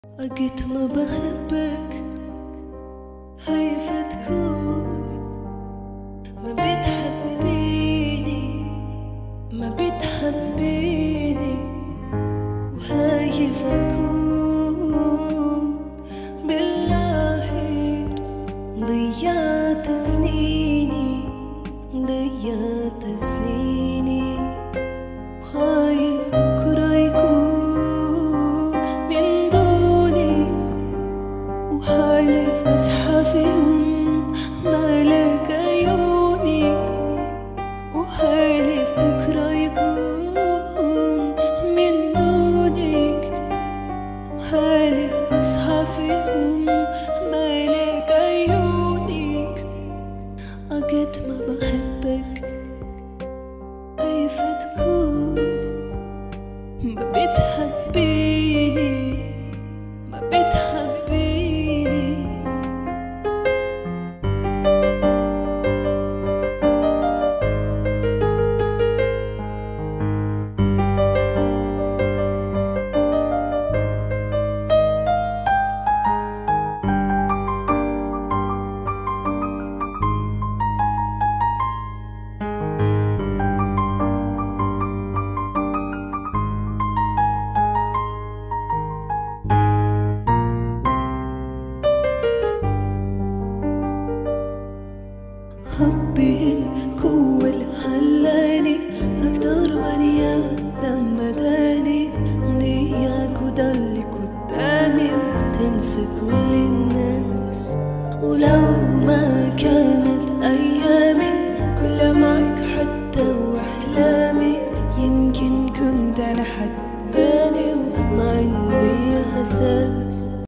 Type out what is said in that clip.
أكيد ما بحبك، خايفة تكون ما بتحبيني، ما بتحبيني، وخايفة أكون بالله ضيعت سنيني، ضيعت سنيني، خايف بكرة يكون من دوني، وحالف أصحى في يوم ما لك عيوني، وحالف بكرة يكون من دونك، وحالف أصحى في يوم ما لك عيونك. أكيد ما بحبك، خايفة تكون ما بتحبيني، ما بتحبيني. حبي القوة اللي خلاني أكتر بني آدم مداني، ضيعك وده اللي قدامي، وتنسى كل الناس. ولو ما كانت أيامي كلها معك حتى وأحلامي، يمكن كنت أنا حد تاني وما عندي إحساس.